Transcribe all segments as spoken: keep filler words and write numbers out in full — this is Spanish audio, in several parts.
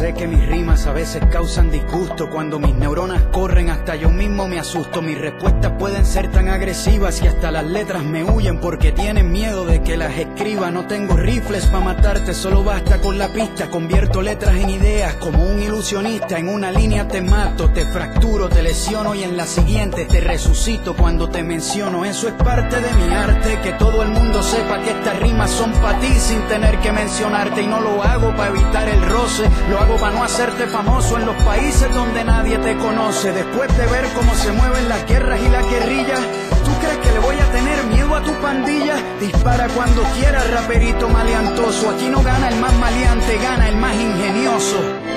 Sé que mis rimas a veces causan disgusto. Cuando mis neuronas corren hasta yo mismo me asusto. Mis respuestas pueden ser tan agresivas y hasta las letras me huyen porque tienen miedo de que las escriba. No tengo rifles para matarte, solo basta con la pista. Convierto letras en ideas como un ilusionista. En una línea te mato, te fracturo, te lesiono y en la siguiente te resucito cuando te menciono. Eso es parte de mi arte, que todo el mundo sepa que estas rimas son para ti sin tener que mencionarte. Y no lo hago para evitar el roce, lo hago para no hacerte famoso en los países donde nadie te conoce. Después de ver cómo se mueven las guerras y las guerrillas, ¿tú crees que le voy a tener miedo a tu pandilla? Dispara cuando quieras, raperito maleantoso. Aquí no gana el más maleante, gana el más ingenioso.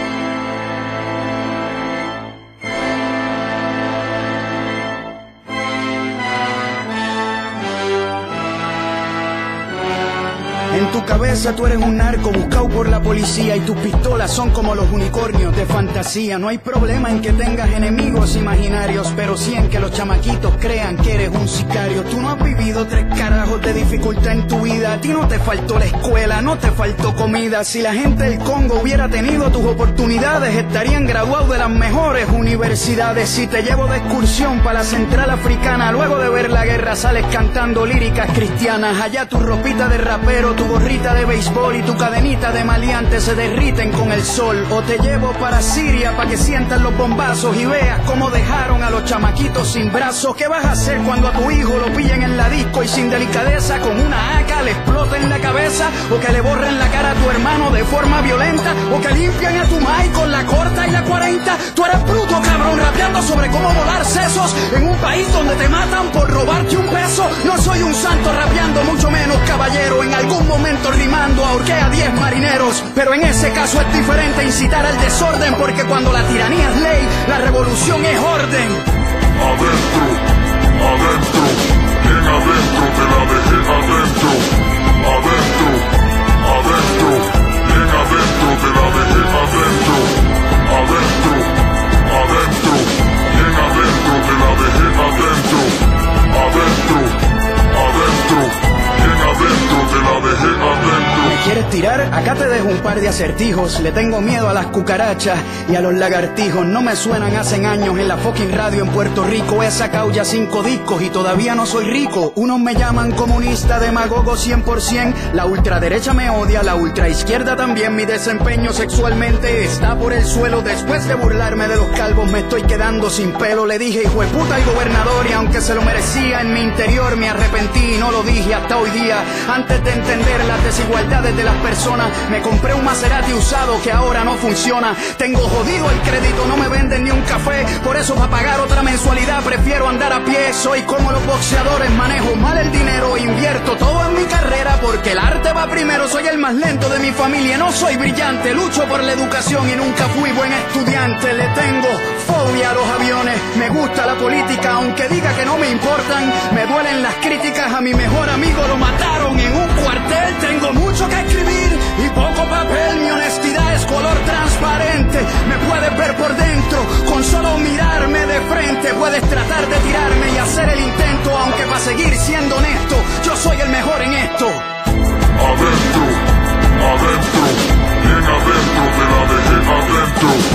En tu cabeza tú eres un narco buscado por la policía y tus pistolas son como los unicornios de fantasía. No hay problema en que tengas enemigos imaginarios, pero sí en que los chamaquitos crean que eres un sicario. Tú no has vivido tres carajos de dificultad en tu vida. A ti no te faltó la escuela, no te faltó comida. Si la gente del Congo hubiera tenido tus oportunidades, estarían graduados de las mejores universidades. Si te llevo de excursión para la central africana, luego de ver la guerra sales cantando líricas cristianas. Allá tu ropita de rapero, tu gorrita de béisbol y tu cadenita de maleante se derriten con el sol. O te llevo para Siria para que sientas los bombazos y veas cómo dejaron a los chamaquitos sin brazos. ¿Qué vas a hacer cuando a tu hijo lo pillen en la disco y sin delicadeza con una A K le exploten la cabeza? O que le borren la cara a tu hermano de forma violenta, o que limpian a tu mai con la corta y la cuarenta. Tú eres bruto, cabrón, rapeando sobre cómo volar sesos en un país donde te matan por robarte un peso. No soy un santo rapeando, mucho menos caballero. En algún momento rimando ahorqué a diez marineros, pero en ese caso es diferente incitar al desorden, porque cuando la tiranía es ley, la revolución es orden. Adentro, adentro, bien adentro, te la dejé adentro. Adentro, adentro, bien adentro, te la dejé adentro. Adentro, adentro, bien adentro, te la dejé adentro. Adentro, adentro, bien adentro, te la dejé adentro. ¿Me quieres tirar? Acá te dejo un par de acertijos. Le tengo miedo a las cucarachas y a los lagartijos. No me suenan hace años en la fucking radio en Puerto Rico. He sacado ya cinco discos y todavía no soy rico. Unos me llaman comunista, demagogo cien por ciento. La ultraderecha me odia, la ultraizquierda también. Mi desempeño sexualmente está por el suelo. Después de burlarme de los calvos me estoy quedando sin pelo. Le dije hijo de puta al gobernador y aunque se lo merecía, en mi interior me arrepentí y no lo dije hasta hoy día. Antes de entender las desigualdades de las personas, me compré un Maserati usado que ahora no funciona. Tengo jodido el crédito, no me venden ni un café. Por eso para pagar otra mensualidad prefiero andar a pie. Soy como los boxeadores, manejo mal el dinero. Invierto todo en mi carrera porque el arte va primero. Soy el más lento de mi familia, no soy brillante. Lucho por la educación y nunca fui buen estudiante. Le tengo fobia a los aviones, me gusta la política aunque diga que no me importan. Me duelen las críticas, a mi mejor amigo lo mataron en un cuartel. Tengo mucho que escribir y poco papel. Mi honestidad es color transparente. Me puedes ver por dentro con solo mirarme de frente. Puedes tratar de tirarme y hacer el intento, aunque para seguir siendo honesto, yo soy el mejor en esto. Adentro, adentro, bien adentro, te la dejé adentro.